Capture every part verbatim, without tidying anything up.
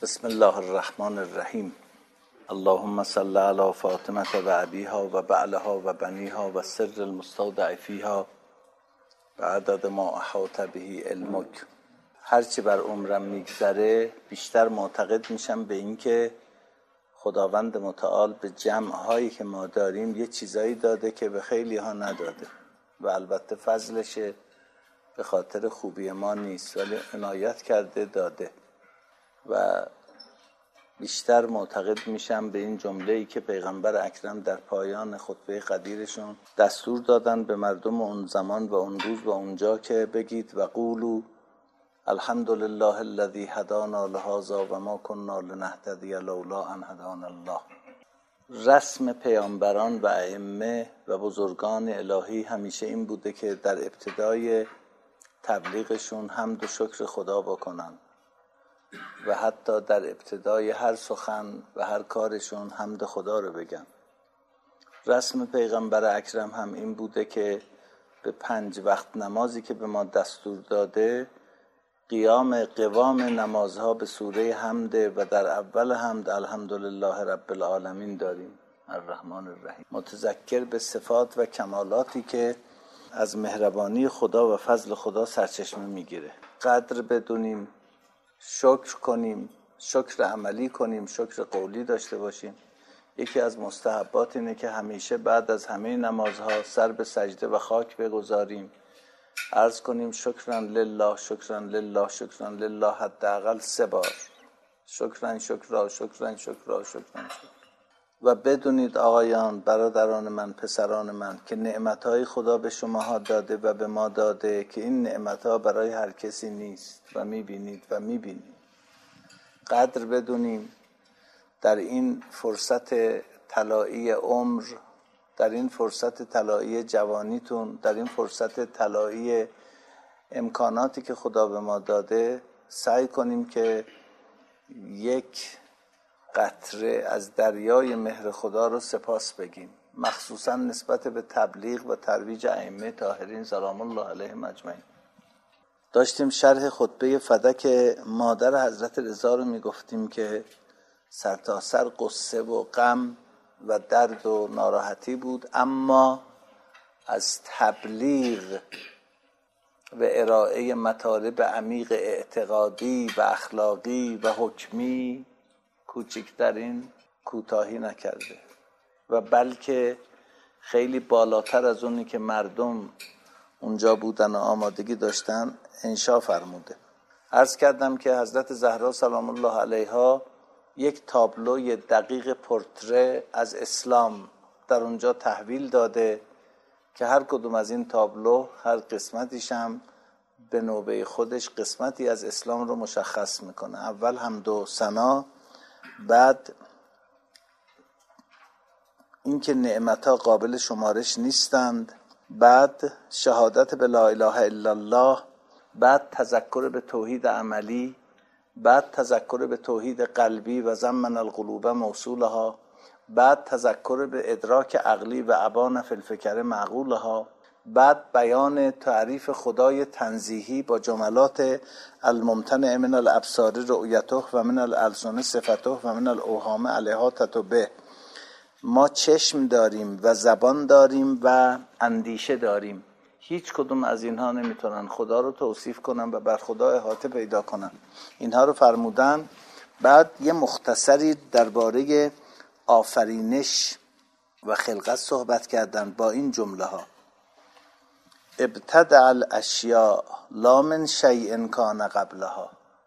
بسم الله الرحمن الرحیم. اللهم صل علی فاطمه و ابیها و بعلها و بنیها و سر المستودع فیها و عدد ما احاط به علمک. هرچی بر عمرم میگذره بیشتر معتقد میشم به این که خداوند متعال به جمعهایی که ما داریم یه چیزایی داده که به خیلی ها نداده و البته فضلشه، به خاطر خوبی ما نیست ولی عنایت کرده داده. و بیشتر معتقد میشم به این جمله‌ای که پیغمبر اکرم در پایان خطبه قدیرشون دستور دادن به مردم اون زمان و اون روز و اونجا که بگید و قولوا الحمد لله الذی هدانا لهذا و ما كنا لنهتدی لولا ان هدانا الله. رسم پیامبران و ائمه و بزرگان الهی همیشه این بوده که در ابتدای تبلیغشون حمد و شکر خدا بکنن و حتی در ابتدای هر سخن و هر کارشون حمد خدا رو بگن. رسم پیغمبر اکرم هم این بوده که به پنج وقت نمازی که به ما دستور داده قیام قوام نمازها به سوره حمد و در اول حمد الحمدلله رب العالمین داریم الرحمن الرحیم، متذکر به صفات و کمالاتی که از مهربانی خدا و فضل خدا سرچشمه میگیره. قدر بدونیم، شکر کنیم، شکر عملی کنیم، شکر قولی داشته باشیم. یکی از مستحبات اینه که همیشه بعد از همه نمازها سر به سجده و خاک بگذاریم، عرض کنیم شکران لله شکران لله شکران لله حداقل سه بار، شکران شکرا شکران شکرا شکران شکرا. و بدونید آقایان، برادران من، پسران من، که نعمتهای خدا به شماها داده و به ما داده که این نعمتها برای هر کسی نیست و میبینید و میبینید. قدر بدونیم در این فرصت طلایی عمر، در این فرصت طلایی جوانیتون، در این فرصت طلایی امکاناتی که خدا به ما داده، سعی کنیم که یک قطره از دریای مهر خدا رو سپاس بگیم، مخصوصا نسبت به تبلیغ و ترویج ائمه طاهرین سلام الله علیهم اجمعین. داشتیم شرح خطبه فدک مادر حضرت رضا رو میگفتیم که سرتاسر قصه و غم و درد و ناراحتی بود، اما از تبلیغ و ارائه مطالب عمیق اعتقادی و اخلاقی و حکمی کوچکترین کوتاهی نکرده و بلکه خیلی بالاتر از اونی که مردم اونجا بودن و آمادگی داشتن انشا فرموده. عرض کردم که حضرت زهرا سلام الله علیها یک تابلوی دقیق پورتره از اسلام در اونجا تحویل داده که هر کدوم از این تابلو، هر قسمتیش هم به نوبه خودش قسمتی از اسلام رو مشخص میکنه. اول حمد و ثنا، بعد اینکه نعمتها قابل شمارش نیستند، بعد شهادت به لا اله الا الله، بعد تذکر به توحید عملی، بعد تذکر به توحید قلبی و زمن القلوب موصولها، بعد تذکر به ادراک عقلی و ابان فی الفکر معقولها، بعد بیان تعریف خدای تنزیهی با جملات الممتنع من الابصار رؤیته و من الالسن صفته و من الاوهام علیها تتبه. ما چشم داریم و زبان داریم و اندیشه داریم، هیچ کدوم از اینها نمیتونن خدا رو توصیف کنن و بر خدا احاطه پیدا کنن. اینها رو فرمودن. بعد یه مختصری درباره آفرینش و خلقت صحبت کردن با این جمله ها: ابتدع الاشیاء لا من شیء کان قبلها.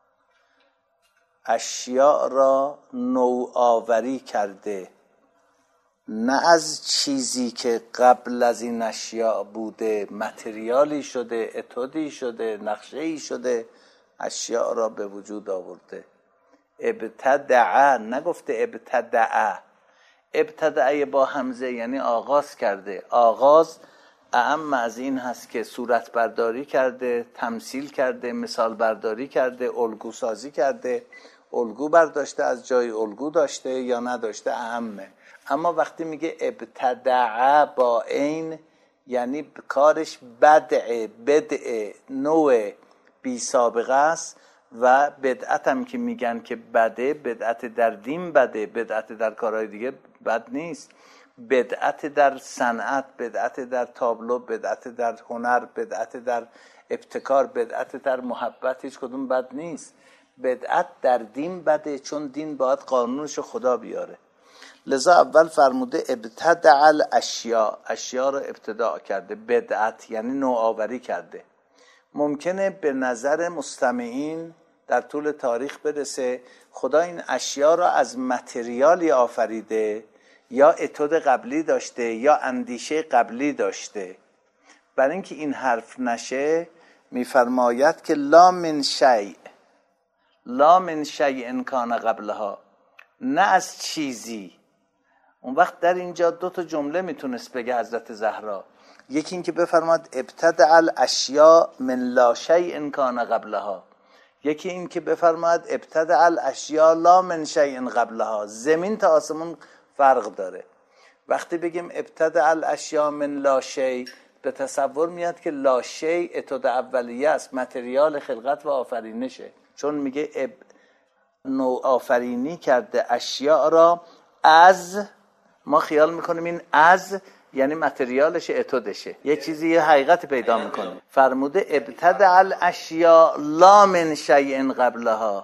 اشیاء را نوآوری کرده، نه از چیزی که قبل از این اشیاء بوده، متریالی شده، اتودی شده، نقشه‌ای شده، اشیاء را به وجود آورده. ابتدع، نگفته ابتدع. ابتدع با همزه یعنی آغاز کرده. آغاز اعم از این هست که صورت برداری کرده، تمثیل کرده، مثال برداری کرده، الگو سازی کرده. الگو برداشته، از جای الگو داشته یا نداشته اهمه. اما وقتی میگه ابتدع با این یعنی کارش بدع، بدع، نوع بی سابقه است و بدعت هم که میگن که بده، بدعت در دین بده، بدعت در کارهای دیگه بد نیست. بدعت در صنعت، بدعت در تابلو، بدعت در هنر، بدعت در ابتکار، بدعت در محبت، هیچ کدوم بد نیست. بدعت در دین بده، چون دین باید قانونش خدا بیاره. لذا اول فرموده ابتدع الاشیاء، اشیاء رو ابتداع کرده. بدعت یعنی نوآوری کرده. ممکنه به نظر مستمعین در طول تاریخ برسه خدا این اشیاء را از متریالی آفریده، یا اتود قبلی داشته، یا اندیشه قبلی داشته. برای اینکه این حرف نشه میفرماید که لا من شیء، لا من شیء کان قبلها، نه از چیزی. اون وقت در اینجا دو تا جمله میتونست بگه حضرت زهرا. یکی این که بفرماد ابتدع الاشیاء من لا شیء کان قبلها، یکی این که بفرماد ابتدع الاشیاء لا من شیء قبلها. زمین تا آسمون فرق داره. وقتی بگیم ابتدع الاشیاء من لا شیء، به تصور میاد که لا شیء اتود اولیه است، متریال خلقت و آفرینشه. چون میگه اب نوع آفرینی کرده اشیاء را از، ما خیال میکنیم این از یعنی متریالش اتودشه، یه چیزی یه حقیقت پیدا میکنه. فرموده ابتدع الاشیاء لا من شیء قبلها،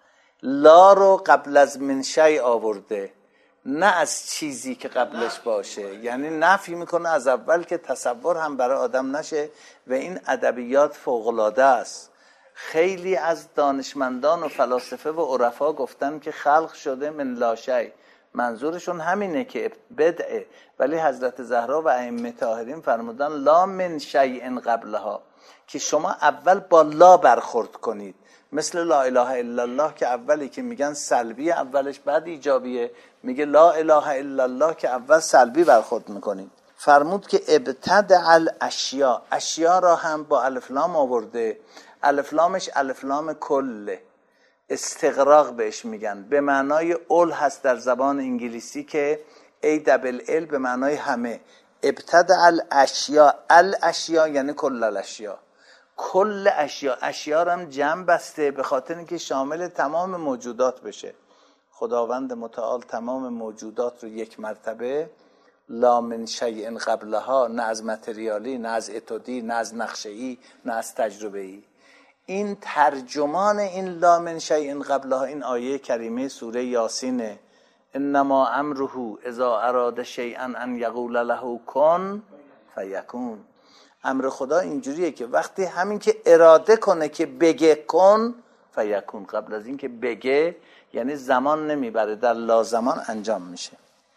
لا رو قبل از من شیء آورده، نه از چیزی که قبلش باشه. یعنی نفی میکنه از اول که تصور هم برای آدم نشه. و این ادبیات فوق‌العاده است. خیلی از دانشمندان و فلاسفه و عرفا گفتن که خلق شده من لا شیء، منظورشون همینه که بدعه. ولی حضرت زهرا و ائمه طاهرین فرمودن لا من شیء قبلها، که شما اول با لا برخورد کنید. مثل لا اله الا الله که اولی که میگن سلبی اولش بعد ایجابیه، میگه لا اله الا الله که اول سلبی برخورد میکنید. فرمود که ابتدع الاشیاء، اشیاء را هم با الف لام آورده. الف لامش الف لام کله، استغراق بهش میگن. به معنای اول هست در زبان انگلیسی که ای دبل ال به معنای همه. ابتدع الاشیاء، الاشیاء یعنی کل الاشیاء، کل اشیاء. اشیاء هم جمع بسته به خاطر اینکه شامل تمام موجودات بشه. خداوند متعال تمام موجودات رو یک مرتبه لا من شیء قبلها، نه از متریالی، نه از اتودی، نه از نقشه‌ای، نه از تجربه‌ای. این ترجمان این لا من شیء قبلها این آیه کریمه سوره یاسینه. انما امره اذا اراد شیئا ان یقول له کن فیکون. امر خدا اینجوریه که وقتی همین که اراده کنه که بگه کن فیکون، قبل از این که بگه یعنی زمان نمیبره، در لازمان انجام میشه.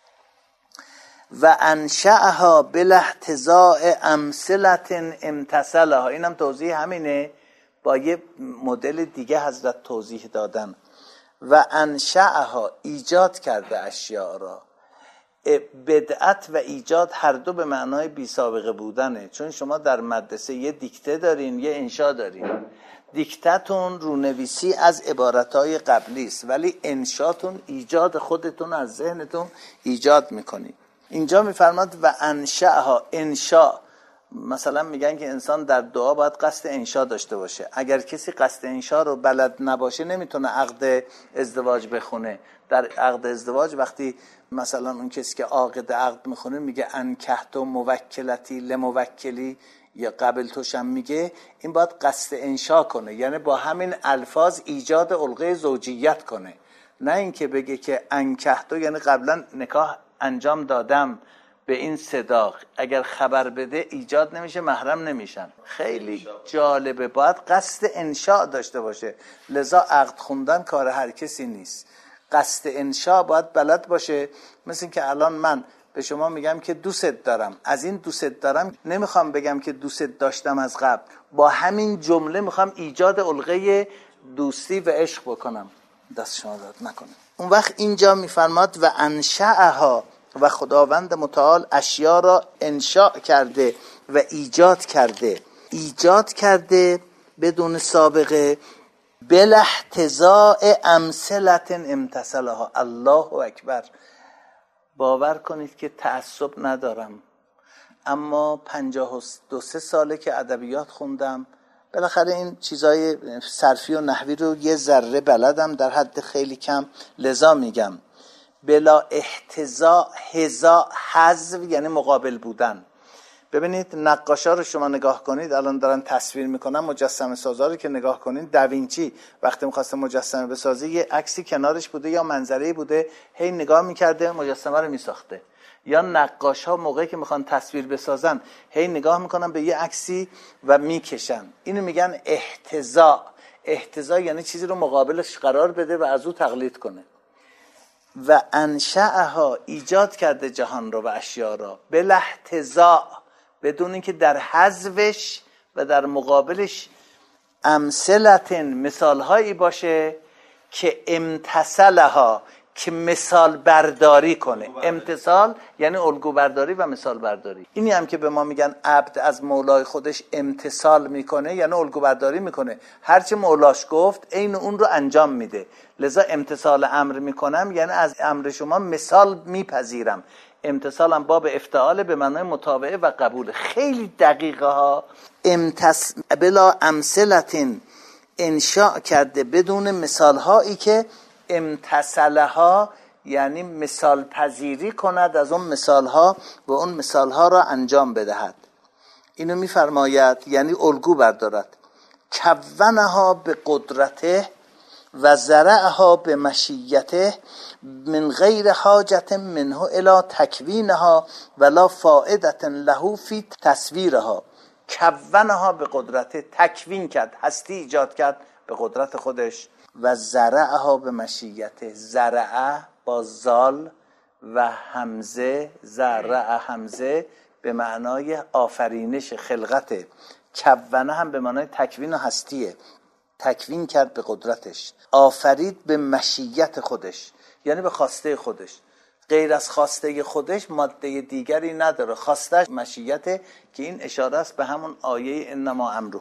و انشأها بالاحتزاء امثلة امتثلها، اینم توضیح همینه، با یه مدل دیگه حضرت توضیح دادن. و انشأها ایجاد کرده اشیاء را. بدعت و ایجاد هر دو به معنای بی سابقه بودنه. چون شما در مدرسه یه دیکته دارین، یه انشا دارین. دیکتتون رونویسی از عبارتهای قبلی است، ولی انشاتون ایجاد خودتون از ذهنتون ایجاد میکنید. اینجا میفرماد و انشأها، انشاء. مثلا میگن که انسان در دعا باید قصد انشاء داشته باشه. اگر کسی قصد انشاء رو بلد نباشه نمیتونه عقد ازدواج بخونه. در عقد ازدواج وقتی مثلا اون کسی که عاقد عقد میخونه میگه انکحت موکلتی لموکلی یا قبل توشم، میگه این باید قصد انشاء کنه، یعنی با همین الفاظ ایجاد علقه زوجیت کنه. نه اینکه بگه که انکحت یعنی قبلا نکاح انجام دادم به این صداق، اگر خبر بده ایجاد نمیشه، محرم نمیشن. خیلی جالبه، باید قصد انشاء داشته باشه. لذا عقد خوندن کار هر کسی نیست. قصد انشاء باید بلد باشه. مثل که الان من به شما میگم که دوست دارم، از این دوست دارم نمیخوام بگم که دوست داشتم از قبل، با همین جمله میخوام ایجاد علقه دوستی و عشق بکنم. دست شما داد نکنه. اون وقت اینجا میفرماد و انشأها، و خداوند متعال اشیاء را انشاء کرده و ایجاد کرده، ایجاد کرده بدون سابقه. بالاحتزاء امثلة امتثلها. الله اکبر. باور کنید که تعصب ندارم، اما پنجاه و دو سه ساله که ادبیات خوندم، بالاخره این چیزای صرفی و نحوی رو یه ذره بلدم در حد خیلی کم، لذا میگم بلا احتضاء، حذا، حذو یعنی مقابل بودن. ببینید نقاشا رو شما نگاه کنید، الان دارن تصویر میکنن، مجسمه سازا رو که نگاه کنید، داوینچی وقتی میخواسته مجسمه بسازه یه عکسی کنارش بوده یا منظری بوده، هی نگاه میکرده مجسمه رو میساخته. یا نقاشا موقعی که میخوان تصویر بسازن هی نگاه میکنن به یه عکسی و میکشن. اینو میگن احتضاء. احتضاء یعنی چیزی رو مقابلش قرار بده و از او تقلید کنه. و انشأها ایجاد کرده جهان رو و اشیا را بلا احتضاء، بدون اینکه در حذفش و در مقابلش امثلتن مثالهایی باشه که امتثلها، که مثال برداری کنه. امتثال یعنی الگو برداری و مثال برداری. اینی هم که به ما میگن عبد از مولای خودش امتثال میکنه، یعنی الگو برداری میکنه، هرچه مولاش گفت عین اون رو انجام میده. لذا امتثال امر میکنم یعنی از امر شما مثال میپذیرم. امتثالم باب افتعال به معنای متابعه و قبول. خیلی دقیقه ها. امتث بلا امثلتن انشاء کرده بدون مثال هایی که امتثلها یعنی مثال پذیری کند از اون مثال ها و اون مثال ها را انجام بدهد. اینو میفرماید یعنی الگو بردارد. کونها به قدرته و زرعها به مشیته من غیر حاجت منه الی تکوینها ولا فائدت له فی تصویرها. کونها به قدرته، تکوین کرد، هستی ایجاد کرد به قدرت خودش. و زرعها به مشیته، زرع با زال و همزه، زرع همزه به معنای آفرینش، خلقته. کونه هم به معنای تکوین و هستیه، تکوین کرد به قدرتش. آفرید به مشیت خودش یعنی به خواسته خودش. غیر از خواسته خودش ماده دیگری نداره. خواستش مشیته که این اشاره است به همون آیه انما امره.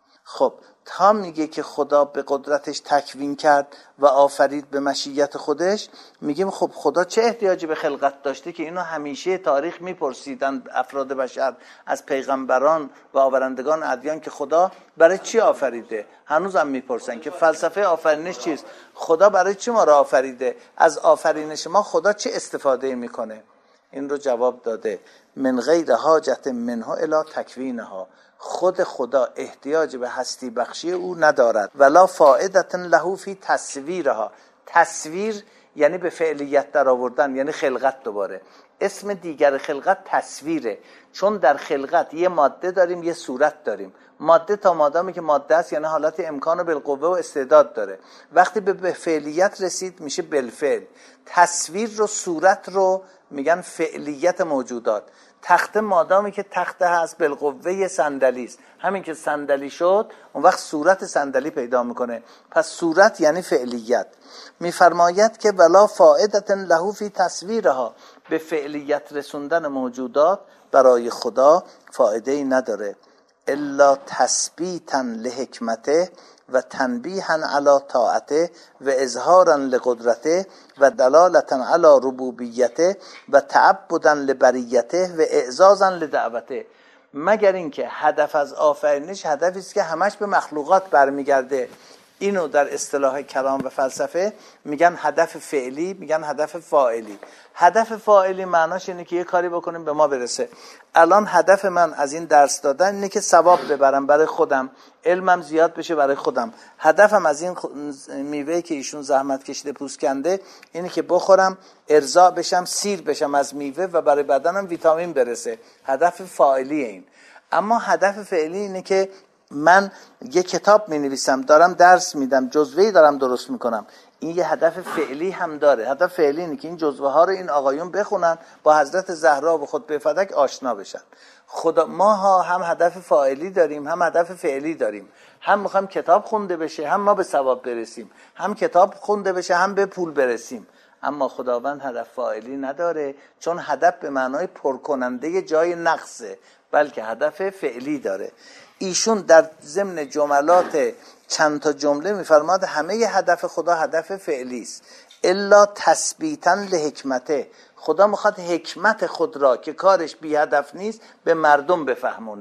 خب تا میگه که خدا به قدرتش تکوین کرد و آفرید به مشیت خودش، میگیم خب خدا چه احتیاجی به خلقت داشته که اینو همیشه تاریخ میپرسیدن افراد بشر از پیغمبران و آورندگان ادیان که خدا برای چی آفریده. هنوزم میپرسن که فلسفه آفرینش چیست، خدا برای چی ما را آفریده، از آفرینش ما خدا چه استفاده میکنه. این رو جواب داده من غیر حاجت منه الی تکوینها، خود خدا احتیاج به هستی بخشی او ندارد. ولا فائدت له فی تصویرها، تصویر یعنی به فعلیت در آوردن، یعنی خلقت. دوباره اسم دیگر خلقت تصویره، چون در خلقت یه ماده داریم یه صورت داریم. ماده تا مادامی که ماده است یعنی حالت امکان و بالقوه و استعداد داره. وقتی به فعلیت رسید میشه بالفعل. تصویر رو، صورت رو میگن فعلیت موجودات. تخته مادامی که تخته هست بالقوه صندلی است، همین که صندلی شد اون وقت صورت صندلی پیدا میکنه. پس صورت یعنی فعلیت. میفرماید که ولا فائدت له فی تصویرها، به فعلیت رسوندن موجودات برای خدا فایده ای نداره. الا تثبیتا لحکمته و تنبیها علی طاعته و اظهارا لقدرته و دلالتا علی ربوبیته و تعبدا لبریته و اعزازا لدعوته. مگر اینکه هدف از آفرینش هدفی است که همش به مخلوقات برمیگرده. اینو در اصطلاح کلام و فلسفه میگن هدف فعلی، میگن هدف فاعلی. هدف فاعلی معناش اینه که یه کاری بکنیم به ما برسه. الان هدف من از این درس دادن اینه که ثواب ببرم برای خودم، علمم زیاد بشه برای خودم. هدفم از این میوه‌ای که ایشون زحمت کشیده پوست کنده اینه که بخورم، ارضا بشم، سیر بشم از میوه و برای بدنم ویتامین برسه. هدف فاعلی این. اما هدف فعلی اینه که من یه کتاب می نویسم، دارم درس میدم، جزوه‌ای دارم درست میکنم. این یه هدف فعلی هم داره. هدف فعلی اینه که این جزوه ها رو این آقایون بخونن، با حضرت زهرا و خطبه فدک آشنا بشن. خدا ما ها هم هدف فاعلی داریم هم هدف فعلی داریم. هم میخوایم کتاب خونده بشه هم ما به ثواب برسیم، هم کتاب خونده بشه هم به پول برسیم. اما خداوند هدف فاعلی نداره، چون هدف به معنای پرکننده جای نقصه، بلکه هدف فعلی داره. ایشون در ضمن جملات چند تا جمله میفرماد همه ی هدف خدا هدف فعلی است. الا تثبیتا لحکمته، خدا میخواد حکمت خود را که کارش بی هدف نیست به مردم بفهمونه.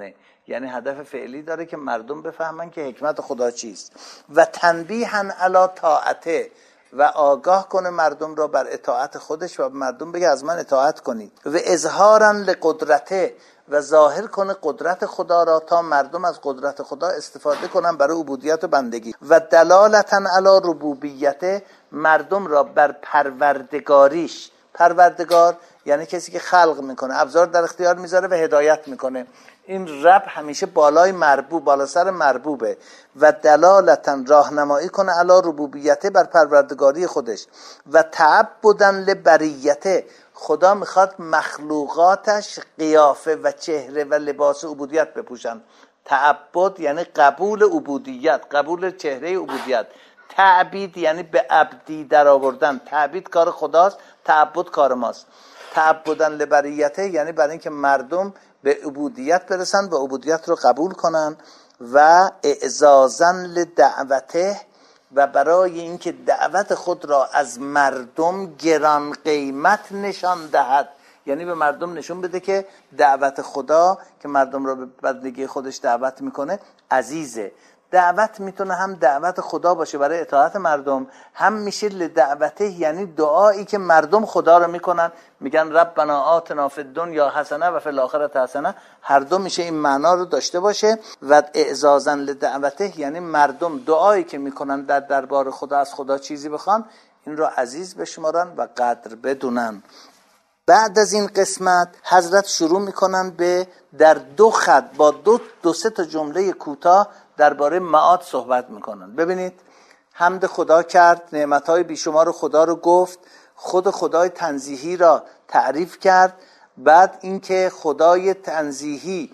یعنی هدف فعلی داره که مردم بفهمن که حکمت خدا چیست. و تنبیها علی طاعته، و آگاه کنه مردم را بر اطاعت خودش و مردم بگه از من اطاعت کنید. و اظهارا لقدرته، و ظاهر کنه قدرت خدا را تا مردم از قدرت خدا استفاده کنن برای عبودیت و بندگی. و دلالتا علی ربوبیته، مردم را بر پروردگاریش. پروردگار یعنی کسی که خلق میکنه، ابزار در اختیار میذاره و هدایت میکنه. این رب همیشه بالای مربوب، بالا سر مربوبه. و دلالتا راهنمایی کنه علی ربوبیته، بر پروردگاری خودش. و تعبدا لبریته، خدا میخواد مخلوقاتش قیافه و چهره و لباس عبودیت بپوشن. تعبد یعنی قبول عبودیت، قبول چهره عبودیت. تعبید یعنی به عبدی در آوردن. تعبید کار خداست، تعبد کار ماست. تعبدن لبریته یعنی برای اینکه مردم به عبودیت برسن و عبودیت رو قبول کنن. و اعزازن لدعوته، و برای اینکه دعوت خود را از مردم گران قیمت نشان دهد، یعنی به مردم نشون بده که دعوت خدا که مردم را به بندگی خودش دعوت میکنه عزیزه. دعوت میتونه هم دعوت خدا باشه برای اطاعت مردم، هم میشه لدعوته یعنی دعایی که مردم خدا رو میکنن، میگن ربنا آتنا فی الدنیا حسنه و فی الاخره حسنه. هر دو میشه این معنا رو داشته باشه. و اعزازا لدعوته یعنی مردم دعایی که میکنن در دربار خدا از خدا چیزی بخوان، این رو عزیز بشمارن و قدر بدونن. بعد از این قسمت حضرت شروع میکنن به در دو خط با دو دو سه تا جمله کوتاه درباره معاد صحبت میکنن. ببینید، حمد خدا کرد، نعمتهای بیشمار خدا رو گفت، خود خدای تنزیهی را تعریف کرد. بعد اینکه خدای تنزیهی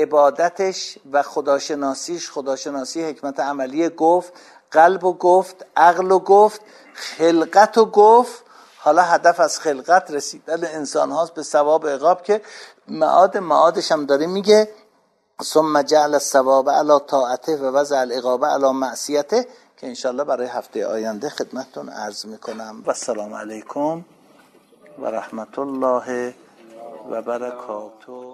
عبادتش و خداشناسیش، خداشناسی حکمت عملی گفت، قلب و گفت، عقل و گفت، خلقت و گفت. حالا هدف از خلقت رسیدن انسان هاست به ثواب عقاب، که معاد معادش هم داره میگه ثم جعل الثواب علی طاعته و وضع العقاب علی معصیته، که انشالله برای هفته آینده خدمتتون عرض میکنم. و السلام علیکم و رحمت الله و برکاته.